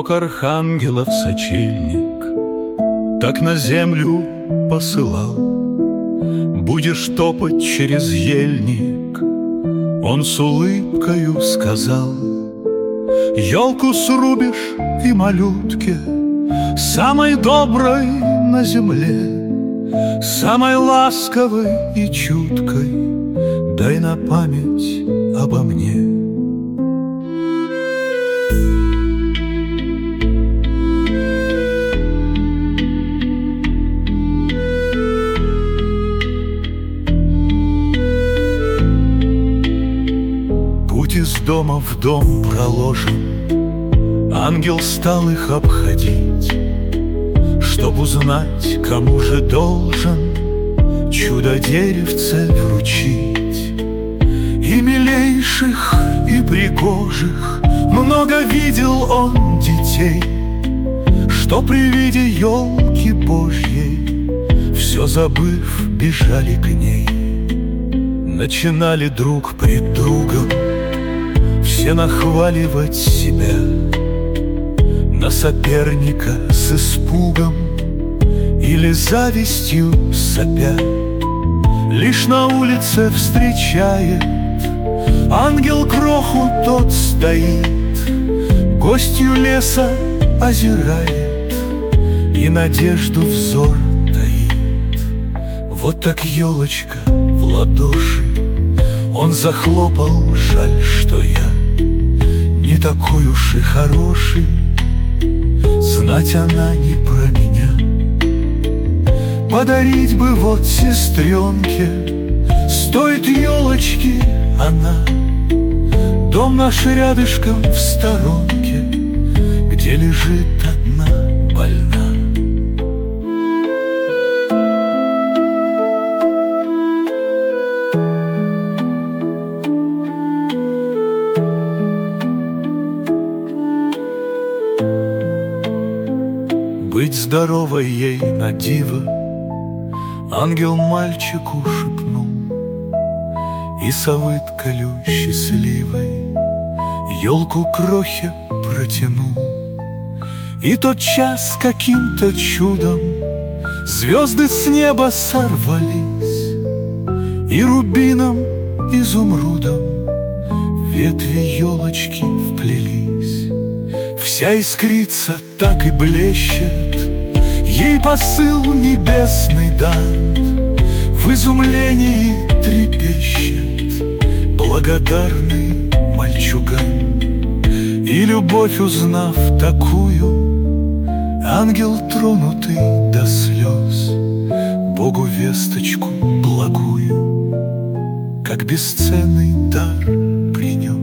Как архангелов сочельник, так на землю посылал. Будешь топать через ельник, он с улыбкою сказал. Елку срубишь и малютке, самой доброй на земле, самой ласковой и чуткой, дай на память обо мне. Путь из дома в дом проложен, ангел стал их обходить, чтоб узнать, кому же должен чудо-деревце вручить. И милейших, и пригожих много видел он детей, что при виде елки Божьей, все забыв, бежали к ней. Начинали друг пред другом все нахваливать себя, на соперника с испугом или завистью сопя. Лишь на улице встречает ангел кроху, тот стоит, гостью леса озирает и надежду взор таит. Вот так елочка в ладоши он захлопал, жаль, что я не такой уж и хороший, знать она не про меня. Подарить бы вот сестренке, стоит елочки она, дом наш рядышком в сторонке, где лежит одна больна. Быть здоровой ей на диво ангел мальчику шепнул, и совыткою счастливой елку крохе протянул. И тот час каким-то чудом звезды с неба сорвались, и рубином, изумрудом ветви елочки вплелись. Вся искрится так и блещет, ей посыл небесный дан, в изумлении трепещет благодарный мальчуган. И любовь, узнав такую, ангел, тронутый до слез, Богу весточку благую, как бесценный дар принес.